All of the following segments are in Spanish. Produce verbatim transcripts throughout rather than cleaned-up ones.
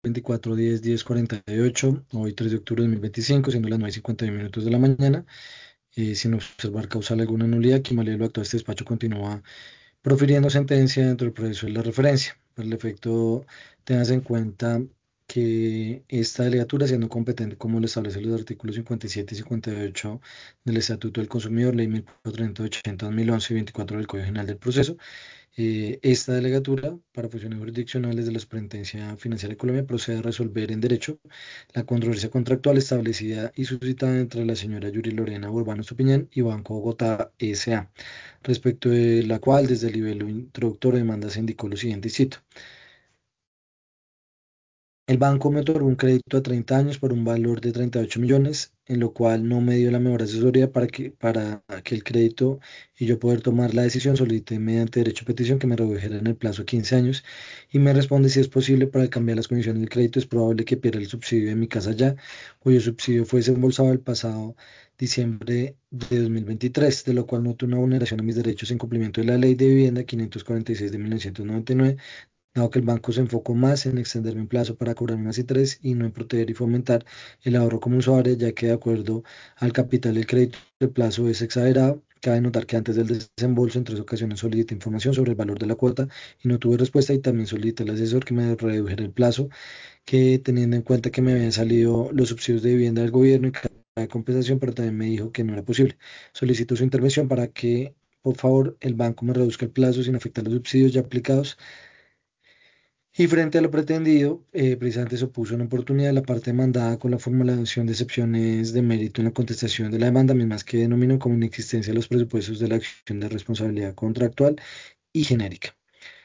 veinticuatro, diez, diez, cuarenta y ocho, hoy tres de octubre de dos mil veinticinco, siendo las nueve y cincuenta y uno minutos de la mañana, eh, sin observar causal alguna nulidad, Kimalelo actúa este despacho continúa profiriendo sentencia dentro del proceso de la referencia. Para el efecto, tengas en cuenta que esta delegatura, siendo competente como lo establecen los artículos cincuenta y siete y cincuenta y ocho del Estatuto del Consumidor, Ley mil cuatrocientos ochenta, dos mil once y veinticuatro del Código General del Proceso, eh, esta delegatura, para funciones jurisdiccionales de la Superintendencia Financiera de Colombia, procede a resolver en derecho la controversia contractual establecida y suscitada entre la señora Yuri Lorena Urbano Estupiñán y Banco Bogotá S A, respecto de la cual, desde el nivel introductor de demanda, se indicó lo siguiente, y cito: el banco me otorgó un crédito a treinta años por un valor de treinta y ocho millones, en lo cual no me dio la mejor asesoría para que, para que el crédito y yo poder tomar la decisión. Solicité mediante derecho a petición que me redujeran el plazo a quince años y me responde si es posible para cambiar las condiciones del crédito. Es probable que pierda el subsidio de mi casa ya, cuyo subsidio fue desembolsado el pasado diciembre de dos mil veintitrés, de lo cual noto una vulneración a mis derechos en cumplimiento de la Ley de Vivienda quinientos cuarenta y seis de mil novecientos noventa y nueve, dado que el banco se enfocó más en extenderme un plazo para cobrar más interés y no en proteger y fomentar el ahorro como usuario, ya que de acuerdo al capital del crédito el plazo es exagerado. Cabe notar que antes del desembolso en tres ocasiones solicité información sobre el valor de la cuota y no tuve respuesta, y también solicité al asesor que me redujera el plazo, que teniendo en cuenta que me habían salido los subsidios de vivienda del gobierno y cada compensación, pero también me dijo que no era posible. Solicito su intervención para que, por favor, el banco me reduzca el plazo sin afectar los subsidios ya aplicados. Y frente a lo pretendido, eh, precisamente se opuso una oportunidad de la parte demandada con la formulación de excepciones de mérito en la contestación de la demanda, mismas que denominó como inexistencia de los presupuestos de la acción de responsabilidad contractual y genérica,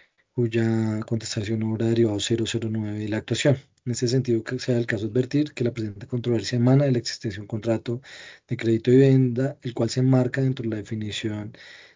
cuya contestación no habrá derivado cero cero nueve de la actuación. En este sentido, que sea el caso advertir que la presente controversia emana de la existencia de un contrato de crédito y venta, el cual se enmarca dentro de la definición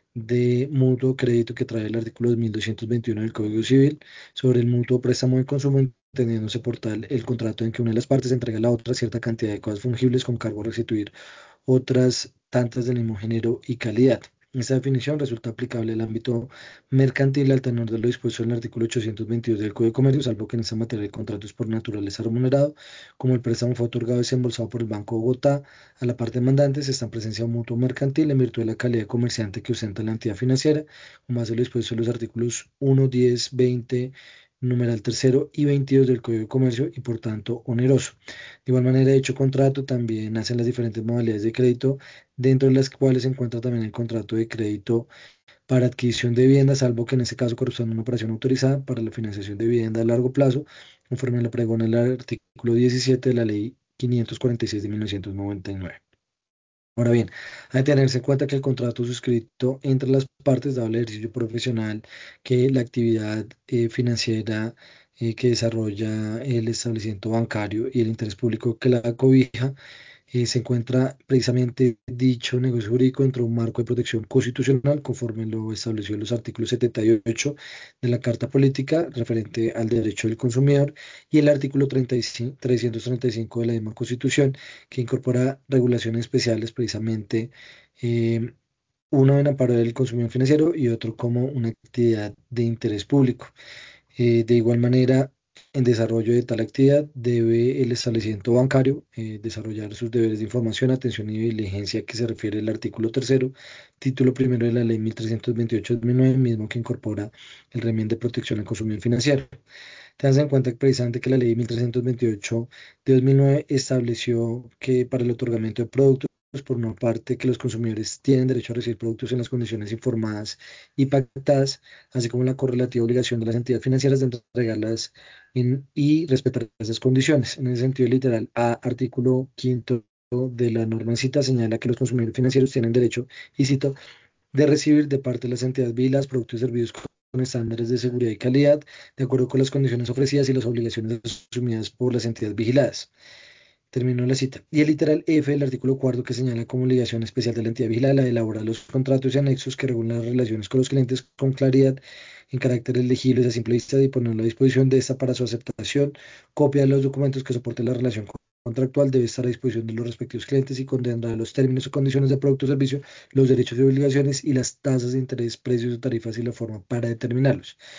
de mutuo crédito que trae el artículo dos mil doscientos veintiuno del Código Civil sobre el mutuo préstamo de consumo, entendiéndose por tal el contrato en que una de las partes entrega a la otra cierta cantidad de cosas fungibles con cargo a restituir otras tantas del mismo género y calidad. Esta definición resulta aplicable al ámbito mercantil al tenor de lo dispuesto en el artículo ochocientos veintidós del Código de Comercio, salvo que en esta materia el contrato es por naturaleza remunerado, como el préstamo fue otorgado y desembolsado por el Banco de Bogotá a la parte demandante, se está en presencia de un mutuo mercantil en virtud de la calidad de comerciante que ostenta la entidad financiera, como hace lo dispuesto en los artículos uno, diez, veinte, numeral tercero y veintidós del Código de Comercio, y por tanto oneroso. De igual manera, dicho contrato también hace las diferentes modalidades de crédito, dentro de las cuales se encuentra también el contrato de crédito para adquisición de vivienda, salvo que en este caso corresponde a una operación autorizada para la financiación de vivienda a largo plazo, conforme la pregona el artículo diecisiete de la Ley quinientos cuarenta y seis de mil novecientos noventa y nueve. Ahora bien, hay que tenerse en cuenta que el contrato suscrito entre las partes, dado el ejercicio profesional que la actividad eh, financiera eh, que desarrolla el establecimiento bancario y el interés público que la cobija, eh, se encuentra precisamente dicho negocio jurídico dentro de un marco de protección constitucional, conforme lo estableció en los artículos setenta y ocho de la Carta Política referente al derecho del consumidor y el artículo treinta y cinco, trescientos treinta y cinco de la misma Constitución, que incorpora regulaciones especiales precisamente, eh, uno en amparo del consumidor financiero y otro como una actividad de interés público. Eh, de igual manera, en desarrollo de tal actividad, debe el establecimiento bancario eh, desarrollar sus deberes de información, atención y diligencia que se refiere al artículo tercero, título primero de la Ley mil trescientos veintiocho de dos mil nueve, mismo que incorpora el régimen de protección al consumidor financiero. Tengas en cuenta que precisamente que la Ley mil trescientos veintiocho de dos mil nueve estableció que para el otorgamiento de productos, por una parte, que los consumidores tienen derecho a recibir productos en las condiciones informadas y pactadas, así como la correlativa obligación de las entidades financieras de entregarlas en- y respetar esas condiciones. En ese sentido, literal, A, artículo quinto de la norma en cita señala que los consumidores financieros tienen derecho, y cito, de recibir de parte de las entidades vigiladas productos y servicios con estándares de seguridad y calidad, de acuerdo con las condiciones ofrecidas y las obligaciones asumidas por las entidades vigiladas. Terminó la cita. Y el literal F del artículo cuarto, que señala como obligación especial de la entidad vigilada la de elaborar los contratos y anexos que regulan las relaciones con los clientes con claridad, en caracteres legibles a simple vista, y ponerlo a disposición de esta para su aceptación. Copia de los documentos que soporten la relación contractual debe estar a disposición de los respectivos clientes y contendrá los términos o condiciones de producto o servicio, los derechos y obligaciones y las tasas de interés, precios o tarifas y la forma para determinarlos.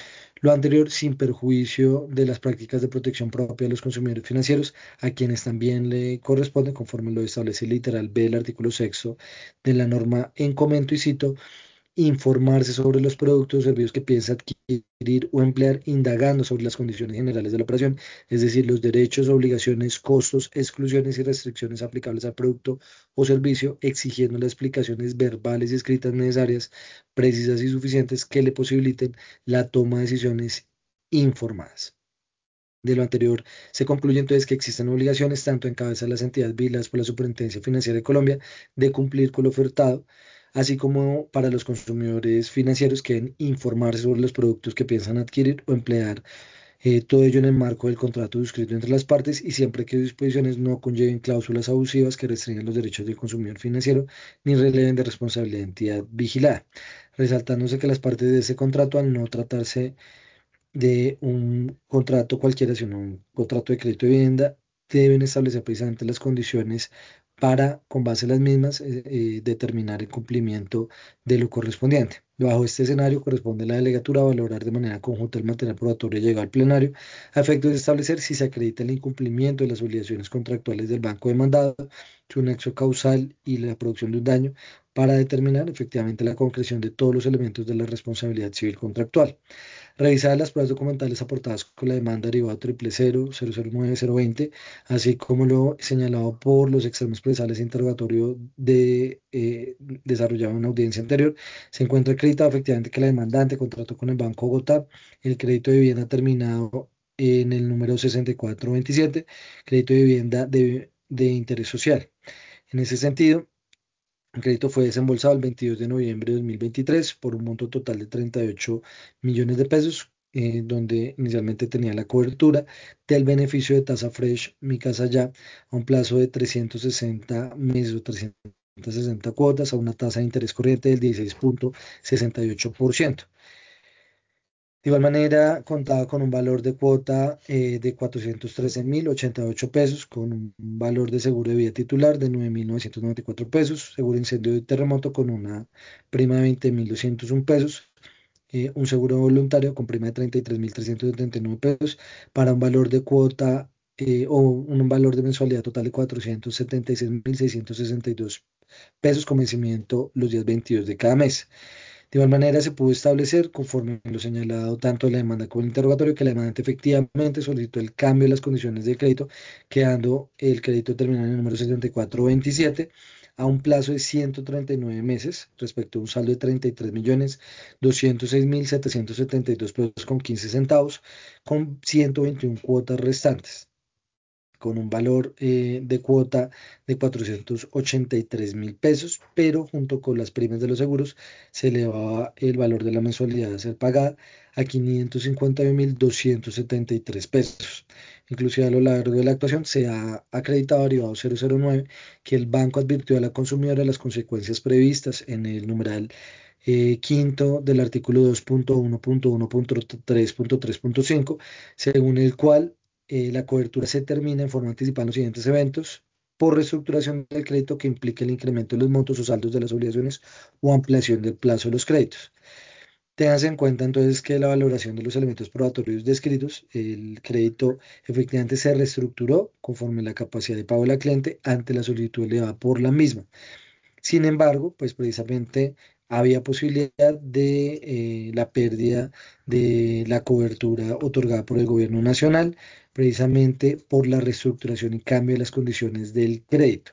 Lo anterior sin perjuicio de las prácticas de protección propia de los consumidores financieros, a quienes también le corresponde, conforme lo establece literal B del artículo sexto de la norma en comento y cito, informarse sobre los productos o servicios que piensa adquirir o emplear, indagando sobre las condiciones generales de la operación, es decir, los derechos, obligaciones, costos, exclusiones y restricciones aplicables al producto o servicio, exigiendo las explicaciones verbales y escritas necesarias, precisas y suficientes que le posibiliten la toma de decisiones informadas. De lo anterior, se concluye entonces que existen obligaciones tanto en cabeza de las entidades vigiladas por la Superintendencia Financiera de Colombia de cumplir con lo ofertado, así como para los consumidores financieros que deben informarse sobre los productos que piensan adquirir o emplear, eh, todo ello en el marco del contrato suscrito entre las partes y siempre que sus disposiciones no conlleven cláusulas abusivas que restringan los derechos del consumidor financiero ni releven de responsabilidad de entidad vigilada, resaltándose que las partes de ese contrato, al no tratarse de un contrato cualquiera, sino un contrato de crédito de vivienda, deben establecer precisamente las condiciones para, con base en las mismas, eh, eh, determinar el cumplimiento de lo correspondiente. Bajo este escenario, corresponde a la delegatura valorar de manera conjunta el material probatorio llegado al plenario, a efectos de establecer si se acredita el incumplimiento de las obligaciones contractuales del banco demandado, su nexo causal y la producción de un daño, para determinar efectivamente la concreción de todos los elementos de la responsabilidad civil contractual. Revisar las pruebas documentales aportadas con la demanda derivada triple cero, cero cero nueve, cero veinte, así como lo señalado por los extremos procesales e interrogatorio de, eh, desarrollado en una audiencia anterior, se encuentra acreditado efectivamente que la demandante contrató con el Banco Bogotá el crédito de vivienda terminado en el número sesenta y cuatro veintisiete, crédito de vivienda de, de interés social. En ese sentido, el crédito fue desembolsado el veintidós de noviembre de dos mil veintitrés por un monto total de treinta y ocho millones de pesos, eh, donde inicialmente tenía la cobertura del beneficio de tasa fresh Mi Casa Ya a un plazo de trescientos sesenta meses o trescientas sesenta cuotas a una tasa de interés corriente del dieciséis punto sesenta y ocho por ciento. De igual manera, contaba con un valor de cuota eh, de cuatrocientos trece mil ochenta y ocho pesos, con un valor de seguro de vida titular de nueve mil novecientos noventa y cuatro pesos, seguro incendio de terremoto con una prima de veinte mil doscientos un pesos, eh, un seguro voluntario con prima de treinta y tres mil trescientos setenta y nueve pesos, para un valor de cuota eh, o un valor de mensualidad total de cuatrocientos setenta y seis mil seiscientos sesenta y dos pesos con vencimiento los días veintidós de cada mes. De igual manera, se pudo establecer, conforme lo señalado tanto en la demanda como en el interrogatorio, que la demandante efectivamente solicitó el cambio de las condiciones de crédito, quedando el crédito terminado en el número setenta y cuatro veintisiete a un plazo de ciento treinta y nueve meses respecto a un saldo de treinta y tres millones doscientos seis mil setecientos setenta y dos pesos con quince centavos, con ciento veintiuna cuotas restantes con un valor eh, de cuota de cuatrocientos ochenta y tres mil pesos, pero junto con las primas de los seguros se elevaba el valor de la mensualidad a ser pagada a quinientos cincuenta y un mil doscientos setenta y tres pesos. Inclusive a lo largo de la actuación se ha acreditado derivado cero cero nueve que el banco advirtió a la consumidora las consecuencias previstas en el numeral eh, quinto del artículo dos punto uno punto uno punto tres punto tres punto cinco, según el cual eh, la cobertura se termina en forma anticipada en los siguientes eventos: por reestructuración del crédito que implique el incremento de los montos o saldos de las obligaciones o ampliación del plazo de los créditos. Téngase en cuenta entonces que la valoración de los elementos probatorios descritos, el crédito efectivamente se reestructuró conforme la capacidad de pago de la cliente ante la solicitud elevada por la misma. Sin embargo, pues precisamente había posibilidad de eh, la pérdida de la cobertura otorgada por el gobierno nacional, precisamente por la reestructuración y cambio de las condiciones del crédito,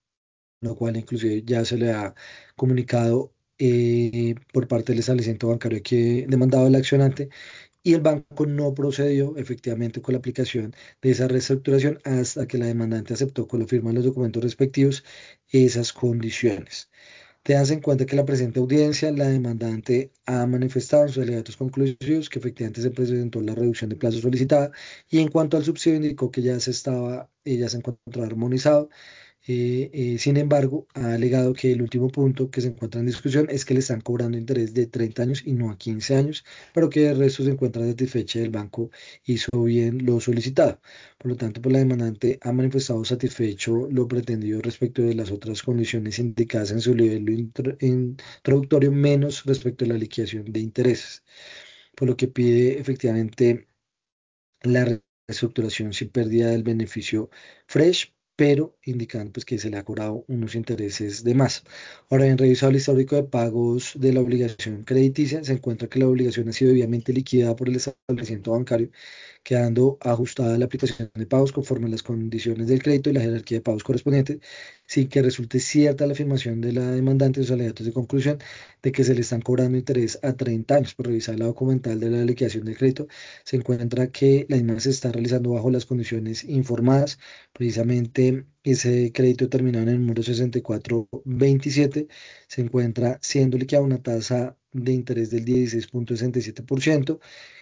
lo cual inclusive ya se le ha comunicado eh, por parte del establecimiento bancario que demandaba al accionante, y el banco no procedió efectivamente con la aplicación de esa reestructuración hasta que la demandante aceptó con la firma de los documentos respectivos esas condiciones. Tengas en cuenta que en la presente audiencia la demandante ha manifestado en sus alegatos conclusivos que efectivamente se presentó la reducción de plazo solicitada, y en cuanto al subsidio indicó que ya se estaba, eh, ya se encontraba armonizado. Eh, eh, sin embargo, ha alegado que el último punto que se encuentra en discusión es que le están cobrando interés de treinta años y no a quince años, pero que el resto se encuentra satisfecha del banco, hizo bien lo solicitado. Por lo tanto, pues la demandante ha manifestado satisfecho lo pretendido respecto de las otras condiciones indicadas en su nivel intro- introductorio, menos respecto a la liquidación de intereses. por lo que pide efectivamente la reestructuración sin pérdida del beneficio fresh, pero indicando pues que se le ha cobrado unos intereses de más. Ahora bien, revisado el histórico de pagos de la obligación crediticia, se encuentra que la obligación ha sido debidamente liquidada por el establecimiento bancario, quedando ajustada la aplicación de pagos conforme a las condiciones del crédito y la jerarquía de pagos correspondientes, sin que resulte cierta la afirmación de la demandante o los alegatos de conclusión de que se le están cobrando interés a treinta años. Por revisar la documental de la liquidación del crédito, se encuentra que la misma se está realizando bajo las condiciones informadas. Precisamente ese crédito terminado en el número sesenta y cuatro veintisiete se encuentra siendo liquidado a una tasa de interés del dieciséis punto sesenta y siete por ciento,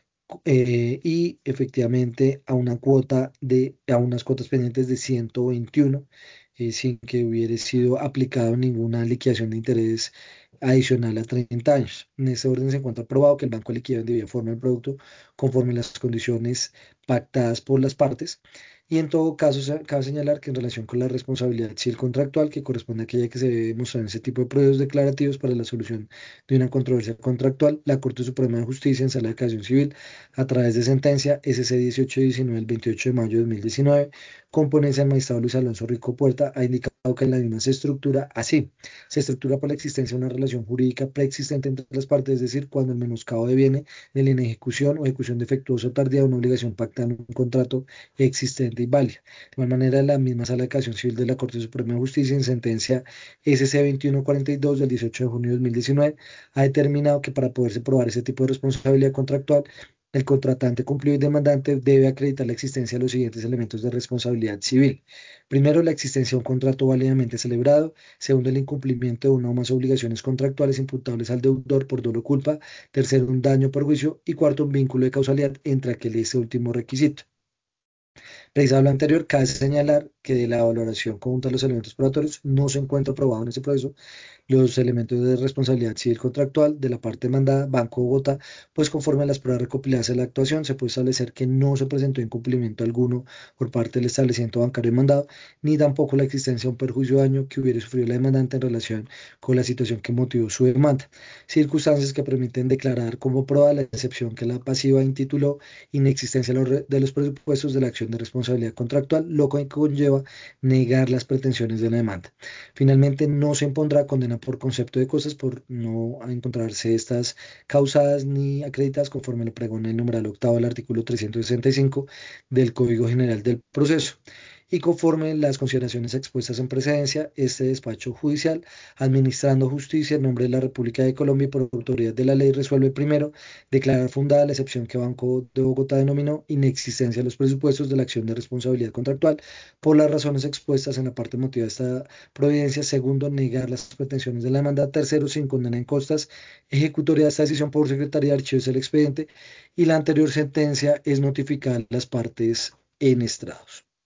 eh, y efectivamente a una cuota de, a unas cuotas pendientes de ciento veintiuno, eh, sin que hubiera sido aplicado ninguna liquidación de interés adicional a treinta años. En este orden se encuentra probado que el banco liquidó en debida forma el producto conforme a las condiciones pactadas por las partes. Y en todo caso, se- cabe señalar que en relación con la responsabilidad civil contractual, que corresponde a aquella que se debe demostrar en ese tipo de procesos declarativos para la solución de una controversia contractual, la Corte Suprema de Justicia en Sala de Casación Civil, a través de sentencia S C dieciocho diecinueve del veintiocho de mayo de dos mil diecinueve, con ponencia del magistrado Luis Alonso Rico Puerta, ha indicado que la misma se estructura así. Se estructura por la existencia de una relación jurídica preexistente entre las partes, es decir, cuando el menoscabo deviene de la inejecución o ejecución defectuosa o tardía de una obligación pactada en un contrato existente y válida. De igual manera, la misma Sala de Casación Civil de la Corte Suprema de Justicia, en sentencia S C veintiuno cuarenta y dos del dieciocho de junio de dos mil diecinueve, ha determinado que para poderse probar ese tipo de responsabilidad contractual, el contratante cumplido y demandante debe acreditar la existencia de los siguientes elementos de responsabilidad civil. Primero, la existencia de un contrato válidamente celebrado. Segundo, el incumplimiento de una o más obligaciones contractuales imputables al deudor por dolo o culpa. Tercero, un daño o perjuicio. Y cuarto, un vínculo de causalidad entre aquel y ese último requisito. Revisado lo anterior, cabe señalar que de la valoración conjunta de los elementos probatorios no se encuentra probado en ese proceso los elementos de responsabilidad civil contractual de la parte demandada, Banco de Bogotá, pues conforme a las pruebas recopiladas en la actuación, se puede establecer que no se presentó incumplimiento alguno por parte del establecimiento bancario demandado, ni tampoco la existencia de un perjuicio o daño que hubiera sufrido la demandante en relación con la situación que motivó su demanda. Circunstancias que permiten declarar como prueba la excepción que la pasiva intituló inexistencia de los, re- de los presupuestos de la acción de responsabilidad contractual, lo que conlleva negar las pretensiones de la demanda. Finalmente, no se impondrá condena por concepto de cosas por no encontrarse estas causadas ni acreditadas conforme lo pregona el numeral octavo del artículo trescientos sesenta y cinco del Código General del Proceso. Y conforme las consideraciones expuestas en precedencia, este despacho judicial, administrando justicia en nombre de la República de Colombia y por autoridad de la ley, resuelve primero declarar fundada la excepción que Banco de Bogotá denominó inexistencia de los presupuestos de la acción de responsabilidad contractual por las razones expuestas en la parte motiva de esta providencia. Segundo, negar las pretensiones de la demanda. Tercero, sin condena en costas, ejecutoria de esta decisión por Secretaría de Archivos del expediente. Y la anterior sentencia es notificar las partes en estrados.